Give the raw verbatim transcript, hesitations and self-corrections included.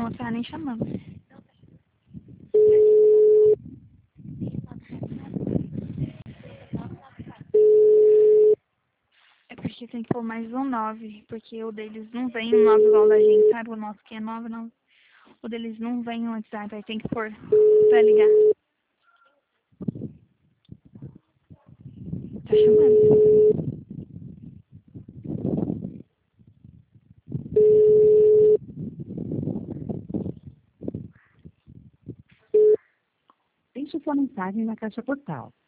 Não tá nem chamando. É porque tem que pôr mais um nove, porque o deles não vem um nove igual o da gente, sabe? O nosso que é nove, não. O deles não vem no WhatsApp, aí tem que pôr pra ligar. Tá chamando. Deixe sua mensagem na caixa postal.